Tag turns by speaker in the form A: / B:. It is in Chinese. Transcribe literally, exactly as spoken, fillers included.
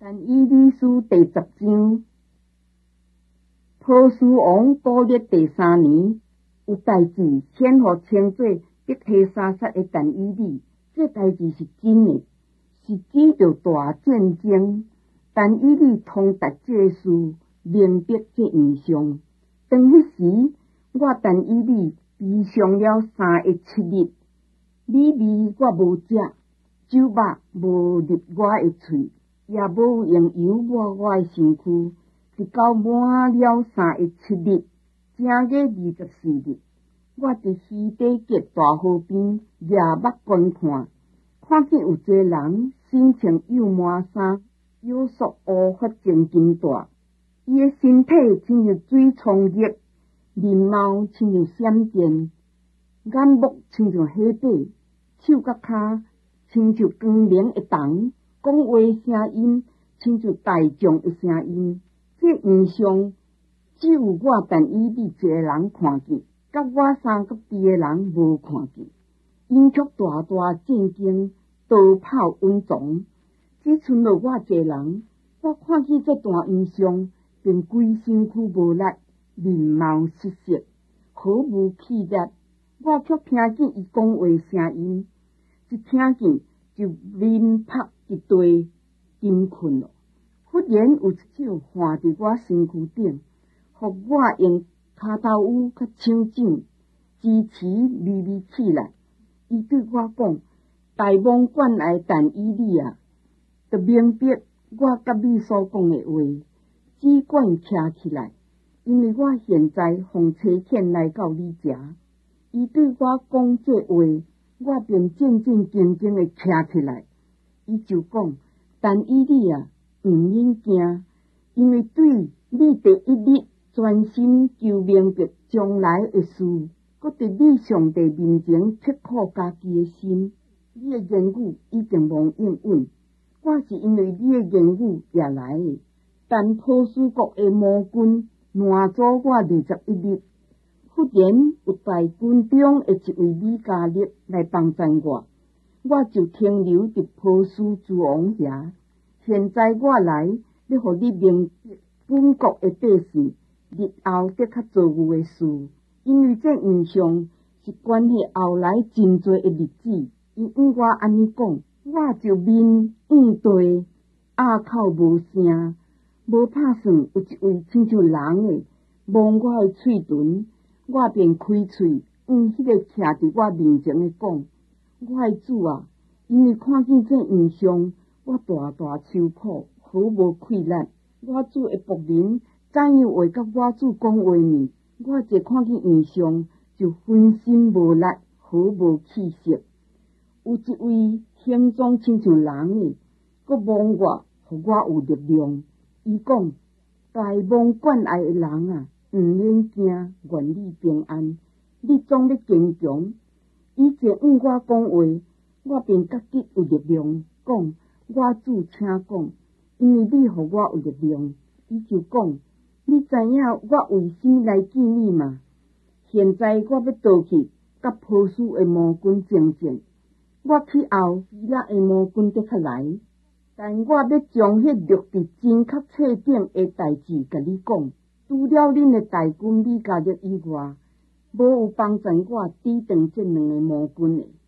A: 但以理书第十章，波斯王古列第三年，有代志先互称做伯提沙撒的但以理，这代志是真的，是指着大战争。但以理通达这事，明白这异象。当迄时，我但以理悲伤了三个七日，米米我无食，酒肉无入我的喙，也无用油抹我的身躯。直到满了三个七日，正月二十四日，我伫西底结大河边夜目观看，看见有一个人身穿幼麻衫，腰束乌发真金大，伊的身体亲像水冲热，面貌亲像闪电，眼目亲像火把，手甲骹亲像光明的铜，讲话声音亲像大象的声音。这异象只有我但以理一个人看见，甲我三个弟的人无看见。因却大大震惊，逃跑稳藏，只剩落我一个人。我看见这段异象，便规身躯无力，面貌失色，毫无气力。我却听见伊讲话声音，一听见就面拍一堆，惊困了。忽然有一手划伫我身躯顶，互我用骹头乌甲手掌支持微微起来。伊对我讲：“大蒙管内但以理啊，就明白我甲你所讲的话，只管徛起来，因为我现在奉差遣来到你遮。”伊对我讲这话，我便战战兢兢地徛起来。伊就讲：“但以理啊，毋免惊，因为对你第一日专心求明白将来的事，搁伫你上帝面前刻苦家己的心，你的言语一定无应允。我是因为你的言语也来的。但波斯国的魔军拦阻我二十一日，忽然有大军中的一位米迦勒来帮助我，我就停留伫波斯诸王遐。现在我来，要互你明白本国的百姓日后得较做有的事，因为这印象是关系后来真多的日子。伊按我安尼讲，我就面硬地，哑口无声，无拍算有一位亲像人的摸我的喙唇，我便开喙，按迄个徛伫我面前的讲：“我的主啊，因为看见这印象，我大大受苦，毫无气力。我主的仆人怎样会甲我主讲话呢？我一看见异象，就分身无力，毫无气息。有一位形状亲像人的，佮摸我，互我有力量。伊讲：大蒙管内的人啊，毋免惊，愿你平安。你总要坚强。伊就按我讲话，我便觉得有力量，讲：我主请讲，因为你互我有力量。伊就讲：你知影我为什么来见你吗？现在我要倒去，甲波斯的魔军征战。我去后，希腊的魔军得较来，但我要将迄录伫真确册顶的代志甲你讲。除了恁的大军米迦勒以外，无有帮助我抵挡这两个魔军的。